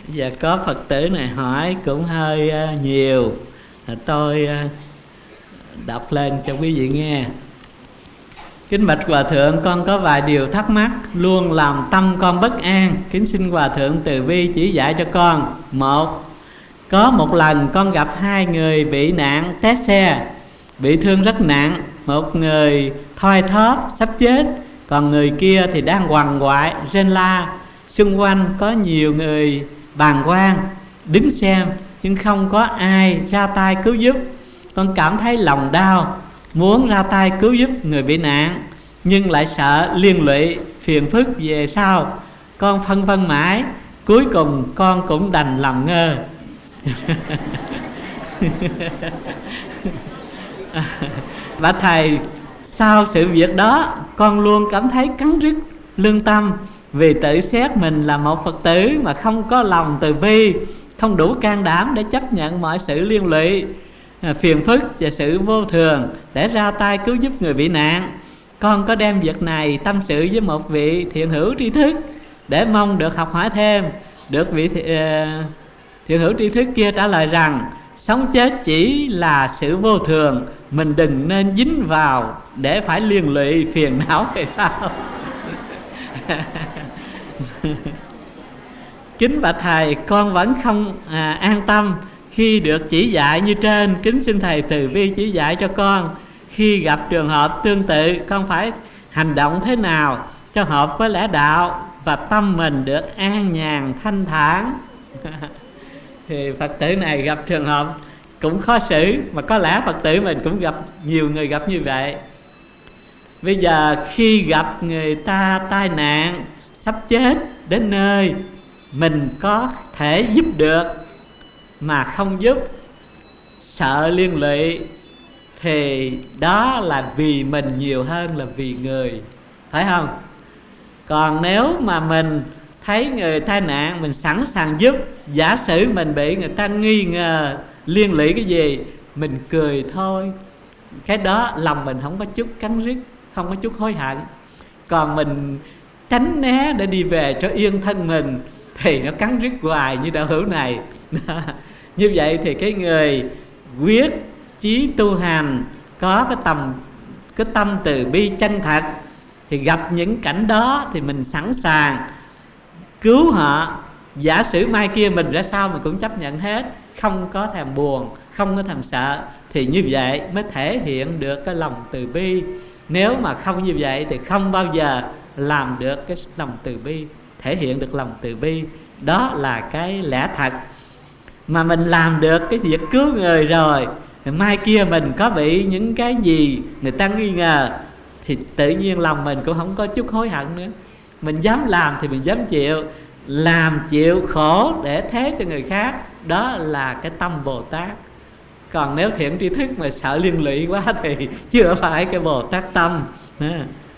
Và có Phật tử này hỏi cũng hơi nhiều, tôi đọc lên cho quý vị nghe. Kính bạch Hòa Thượng, con có vài điều thắc mắc, luôn làm tâm con bất an. Kính xin Hòa Thượng từ bi chỉ dạy cho con. Một, có một lần con gặp hai người bị nạn té xe, bị thương rất nặng. Một người thoi thóp sắp chết, còn người kia thì đang quằn quại rên la. Xung quanh có nhiều người bàng quan đứng xem, nhưng không có ai ra tay cứu giúp. Con cảm thấy lòng đau, muốn ra tay cứu giúp người bị nạn, nhưng lại sợ liên lụy phiền phức về sau. Con phân vân mãi, cuối cùng con cũng đành làm ngơ. Bạch thầy, sau sự việc đó con luôn cảm thấy cắn rứt lương tâm, vì tự xét mình là một Phật tử mà không có lòng từ bi, không đủ can đảm để chấp nhận mọi sự liên lụy, phiền phức và sự vô thường để ra tay cứu giúp người bị nạn. Con có đem việc này tâm sự với một vị thiện hữu tri thức để mong được học hỏi thêm. Được vị thiện hữu tri thức kia trả lời rằng sống chết chỉ là sự vô thường, mình đừng nên dính vào để phải liên lụy phiền não về sau. Kính bạch thầy, con vẫn không an tâm khi được chỉ dạy như trên. Kính xin thầy từ bi chỉ dạy cho con, khi gặp trường hợp tương tự con phải hành động thế nào cho hợp với lẽ đạo và tâm mình được an nhàn thanh thản. Thì Phật tử này gặp trường hợp cũng khó xử, mà có lẽ Phật tử mình cũng gặp nhiều người gặp như vậy. Bây giờ khi gặp người ta tai nạn sắp chết đến nơi, mình có thể giúp được mà không giúp, sợ liên lụy, thì đó là vì mình nhiều hơn là vì người, phải không? Còn nếu mà mình thấy người tai nạn, mình sẵn sàng giúp, giả sử mình bị người ta nghi ngờ liên lụy cái gì, mình cười thôi, cái đó lòng mình không có chút cắn rứt, không có chút hối hận. Còn mình tránh né để đi về cho yên thân mình thì nó cắn rứt hoài như đạo hữu này. Như vậy thì cái người quyết chí tu hành, có cái tâm từ bi chân thật, thì gặp những cảnh đó thì mình sẵn sàng cứu họ. Giả sử mai kia mình ra sao mình cũng chấp nhận hết, không có thèm buồn, không có thèm sợ, thì như vậy mới thể hiện được cái lòng từ bi. Nếu mà không như vậy thì không bao giờ làm được cái lòng từ bi, thể hiện được lòng từ bi. Đó là cái lẽ thật. Mà mình làm được cái việc cứu người rồi, thì mai kia mình có bị những cái gì người ta nghi ngờ, thì tự nhiên lòng mình cũng không có chút hối hận nữa. Mình dám làm thì mình dám chịu, làm chịu khổ để thế cho người khác. Đó là cái tâm Bồ Tát. Còn nếu thiện tri thức mà sợ liên lụy quá thì chưa phải cái Bồ Tát tâm.